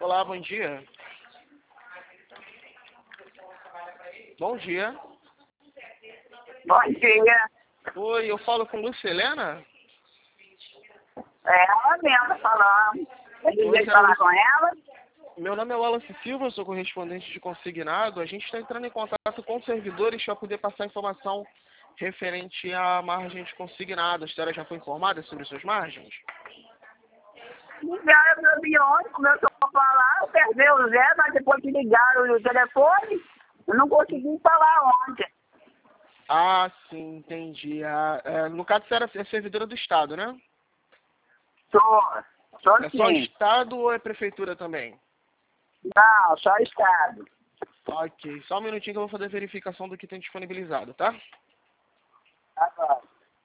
Olá, bom dia. Bom dia. Bom dia. Oi, eu falo com Lúcia Helena? É ela mesma falando. Eu Oi, devia falar com ela. Meu nome é Wallace Silva, eu sou correspondente de consignado. A gente está entrando em contato com servidores para poder passar informação referente à margem de consignado. A senhora já foi informada sobre suas margens? Ligaram meu biônico, começou a falar, eu perdi o Zé, mas depois que ligaram o telefone, eu não consegui falar ontem. Ah, sim, entendi. No caso, a senhora é servidora do Estado, né? Só É só sim. Estado ou é Prefeitura também? Não, só Estado. Ok, só um minutinho que eu vou fazer a verificação do que tem disponibilizado, tá? Tá bom.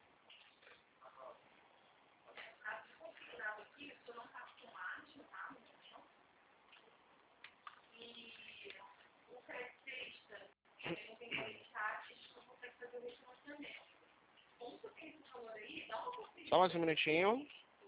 Só mais um minutinho.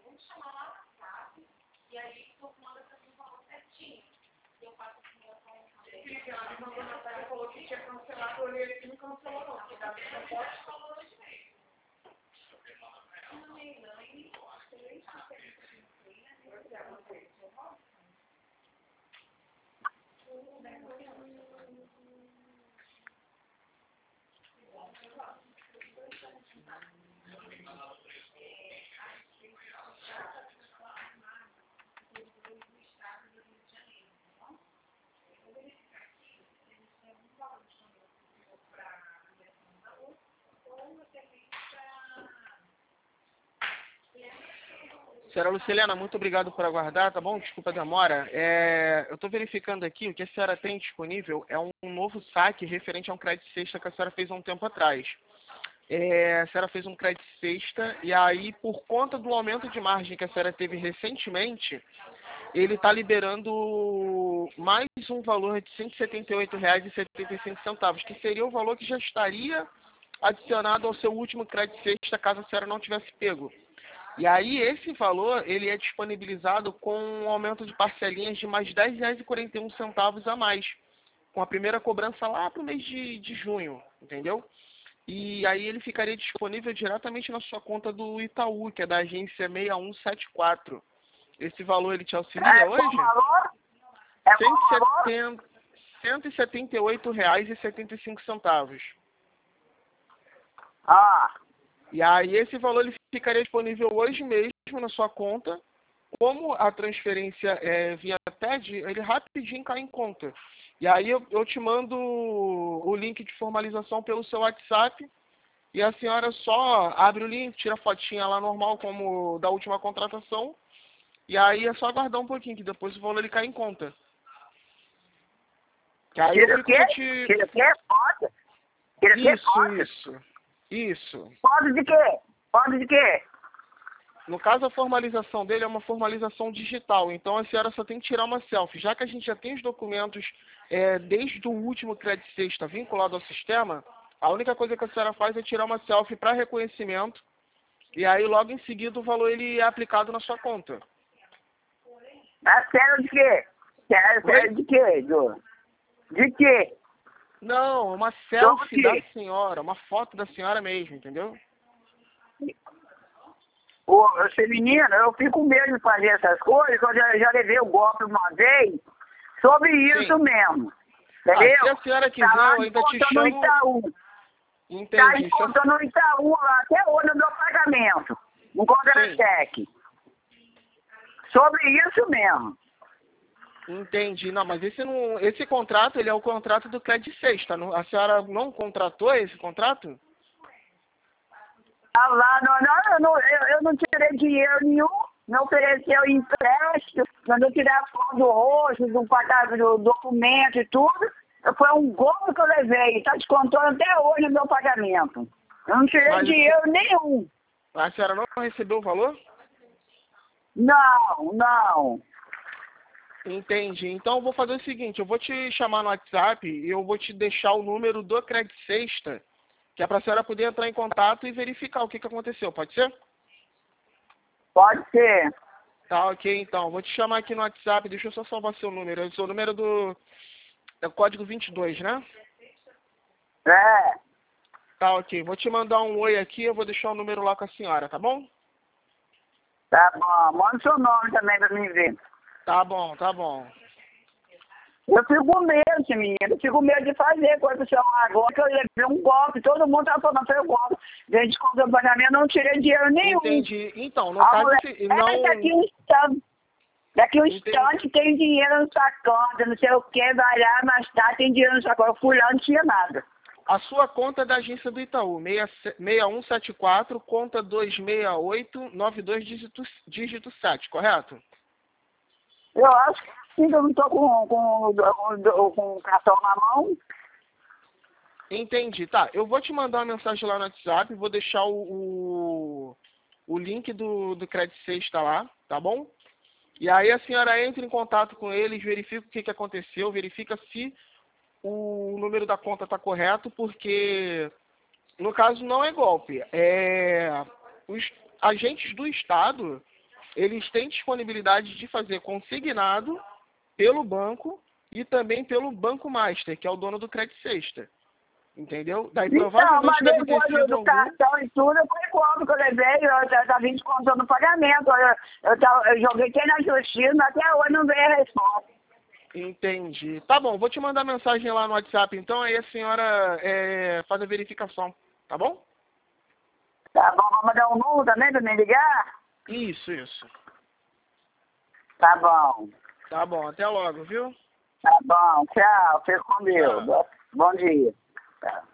Senhora Lucilena, muito obrigado por aguardar, tá bom? Desculpa a demora. Eu estou verificando aqui, o que a senhora tem disponível é um novo saque referente a um crédito sexta que a senhora fez há um tempo atrás. A senhora fez um crédito sexta e aí, por conta do aumento de margem que a senhora teve recentemente, ele está liberando mais um valor de R$ 178,75, que seria o valor que já estaria adicionado ao seu último crédito sexta, caso a senhora não tivesse pego. E aí, esse valor, ele é disponibilizado com um aumento de parcelinhas de mais R$ 10,41 a mais, com a primeira cobrança lá para o mês de junho, entendeu? E aí ele ficaria disponível diretamente na sua conta do Itaú, que é da agência 6174. Esse valor ele te auxilia hoje? Qual valor? É qual valor? R$ 178,75. Ah, E aí esse valor ele ficaria disponível hoje mesmo na sua conta. Como a transferência é via TED, ele rapidinho cai em conta. E aí eu te mando o link de formalização pelo seu WhatsApp. E a senhora só abre o link, tira a fotinha lá normal, como da última contratação. E aí é só aguardar um pouquinho, que depois o valor ele cai em conta. Que aí tira eu o fico quê? pra te... Tira o quê? Foto? Tira o quê? Foto? Isso. Foto de quê? Foto de quê? No caso, a formalização dele é uma formalização digital. Então, a senhora só tem que tirar uma selfie. Já que a gente já tem os documentos desde o último crédito sexta vinculado ao sistema, a única coisa que a senhora faz é tirar uma selfie para reconhecimento. E aí, logo em seguida, o valor ele é aplicado na sua conta. A sério de quê? Sério de quê, Jô? De quê? Não, uma Então, selfie o da quê? senhora, uma foto da senhora mesmo, entendeu? Ô, eu sou menino, eu fico com medo de fazer essas coisas, que eu já levei o golpe uma vez sobre isso Sim. mesmo. Ah, Entendeu? se a senhora quiser, Tá lá eu em ainda te conta no chamo... Itaú. Tá Entendi. em conta no Itaú lá, até hoje no meu pagamento. Não conta no Sim. cheque. Sobre isso mesmo. Entendi. Não, mas esse contrato, ele é o contrato do crédito sexta. A senhora não contratou esse contrato? Ah, lá, eu não tirei dinheiro nenhum, não ofereceu empréstimo, mandou tirar a foto do rosto, do documento e tudo. Foi um golpe que eu levei, está descontando até hoje no meu pagamento. Eu não tirei Mas dinheiro nenhum. a senhora não recebeu o valor? Não. Entendi. Então eu vou fazer o seguinte, eu vou te chamar no WhatsApp e eu vou te deixar o número do crédito sexta, que é para a senhora poder entrar em contato e verificar o que aconteceu, pode ser? Pode ser. Tá ok, então. Vou te chamar aqui no WhatsApp. Deixa eu só salvar seu número. Seu número é o código 22, né? É, Tá ok. Vou te mandar um oi aqui. Eu vou deixar o número lá com a senhora, tá bom? tá bom. Manda seu nome também pra mim ver. Tá bom, tá bom. Eu fico com medo, menino. Eu fico com medo de fazer coisa assim. Agora que eu levei um golpe, todo mundo tá falando, foi um golpe. Desde que o pagamento, eu não tirei dinheiro nenhum. Entendi. Então, no A caso, mulher, não... daqui um Entendi. instante tem dinheiro na sua conta, não sei o que, vai lá, mas tá, tem dinheiro na sua conta. Eu fui lá, não tinha nada. A sua conta é da agência do Itaú, 6174, conta 26892, dígito 7, correto? Eu acho que sim, que eu não tô com o cartão na mão. Entendi. Tá, eu vou te mandar uma mensagem lá no WhatsApp, vou deixar o link do Credit Sexta lá, tá bom? E aí a senhora entra em contato com eles, verifica o que aconteceu, verifica se o número da conta está correto, porque no caso não é golpe. Os agentes do Estado, eles têm disponibilidade de fazer consignado pelo banco e também pelo Banco Master, que é o dono do Credit Sexta. Entendeu? Daí Então, provavelmente mas deve ter depois sido do algum... cartão e tudo, foi como que eu levei, eu tava 20 contas no pagamento. Eu joguei até na justiça, mas até hoje não veio a resposta. Entendi. Tá bom, vou te mandar mensagem lá no WhatsApp, então aí a senhora faz a verificação, tá bom? Tá bom, vou mandar um número também pra me ligar? Isso. Tá bom. Tá bom, até logo, viu? Tá bom, tchau, fica com Deus. Tchau. Bom dia. Tchau.